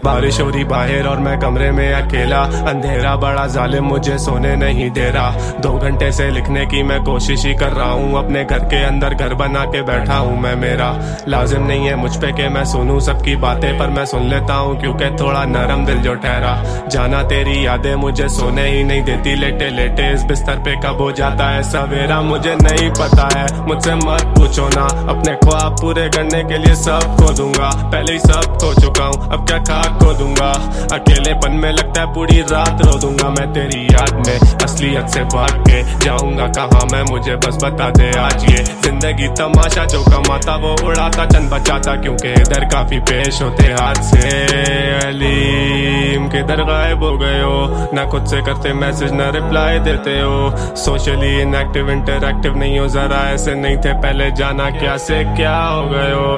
बारिश हो रही बाहर और मैं कमरे में अकेला, अंधेरा बड़ा जालिम मुझे सोने नहीं दे रहा। 2 घंटे से लिखने की मैं कोशिश ही कर रहा हूँ, अपने घर के अंदर घर बना के बैठा हूँ मैं। मेरा लाजिम नहीं है मुझ पे कि मैं सुनूं सबकी बातें, पर मैं सुन लेता हूँ क्योंकि थोड़ा नरम दिल जो ठहरा। जाना तेरी यादें मुझे सोने ही नहीं देती, लेटे लेटे इस बिस्तर पे कब हो जाता है सवेरा मुझे नहीं पता है। मुझसे मत पूछो ना, अपने ख्वाब पूरे करने के लिए सब खो दूंगा, पहले ही सब खो चुका हूँ अब क्या खाक खो दूंगा। अकेलेपन में लगता है पूरी रात रो दूंगा मैं तेरी याद में, असलियत से भाग के जाऊंगा कहाँ मैं, मुझे बस बता दे आज। ये जिंदगी तमाशा, जो कमाता वो उड़ाता चंद बचाता, क्योंकि इधर काफी पेश होते हाथ से। अलीम किधर गायब हो गए हो, ना खुद से करते मैसेज ना रिप्लाई देते हो, सोशली इनएक्टिव इंटरएक्टिव नहीं हो, जरा ऐसे नहीं थे पहले, जाना क्या से क्या हो गए हो।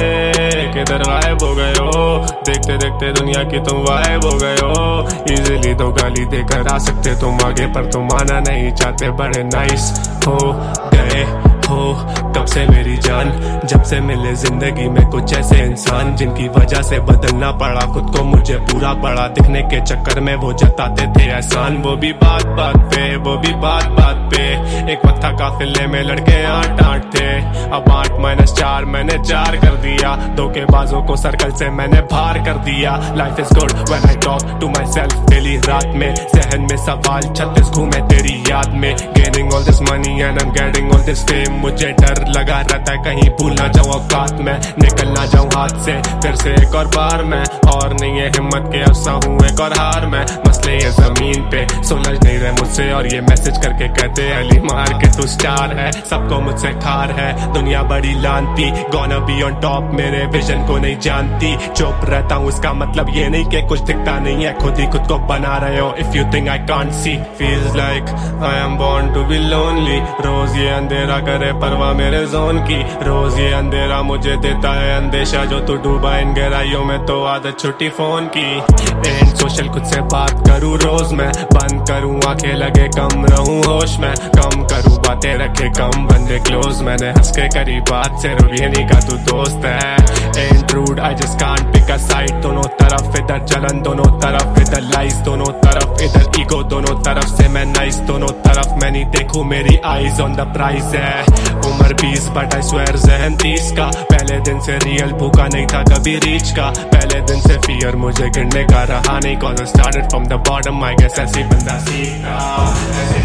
किधर गायब हो गए हो, देखते देखते दुनिया की तुम गायब हो गए हो। इजीली तो गाली देकर आ सकते तुम आगे, पर तुम आना नहीं चाहते, बड़े नाइस हो गए हो कब से मेरी जान, जब से मिले जिंदगी में कुछ ऐसे इंसान, जिनकी वजह से बदलना पड़ा खुद को मुझे पूरा पड़ा, दिखने के चक्कर में वो जताते थे एहसान। वो भी बात बात पे, वो भी बात बात पे, एक वक्त था काफिले में लड़के 8-8 थे, अब 8-4 मैंने 4 कर दिया, धोखेबाजों को सर्कल से मैंने बाहर कर दिया। Life is good when I talk to myself daily, रात में जहन में सवाल 36 घूमे तेरी याद में, gaining all this money and I am getting all this fame, मुझे डर लगा रहता है कहीं भूल ना जाऊं औकात में, निकल ना जाऊं हाथ से फिर से एक और बार मैं, और नहीं है हिम्मत के अफसा हूँ एक और हार मैं। मसले ये जमीन पे सुलझ नहीं रहे मुझसे, और ये मैसेज करके कहते अली मार के तू स्टार है, सबको मुझसे खार है दुनिया बड़ी लानती, गोना बी ऑन टॉप मेरे विजन को नहीं जानती, चुप रहता हूँ इसका मतलब ये नहीं कि कुछ दिखता नहीं है, खुद ही खुद को बना रहे हो। If you think I can't see, feels like I am born to be lonely, रोज ये अंधेरा करे परवाह मेरे जोन की, रोज ये अंधेरा मुझे देता है अंदेशा, जो तू डूबा इन गहराइयों में तो आदत छुट्टी फोन की। एंड सोशल खुद से बात करूँ रोज मैं, बंद करूँ आंखें लगे कम रहूँ होश में, कम करूँ बातें रखे कम बंदे क्लोज, मैंने हंस के करी बात सिर्फ ये नहीं का तू दोस्त है। And rude I just can't pick a side, दोनों तरफ इधर जलन दोनों तरफ इधर लाइस, दोनों तरफ इधर ईगो दोनों तरफ से मैं नाइस, दोनों तरफ मैं नहीं देखूं मेरी आईज ऑन द प्राइस है। उम्र 20 बट आई स्वेयर जहन 30 का, पहले दिन से रियल भूखा नहीं था कभी रीच का, पहले दिन से फियर मुझे गिरने का रहा नहीं, cause I started from the bottom, I guess ऐसी बंदा सीखा।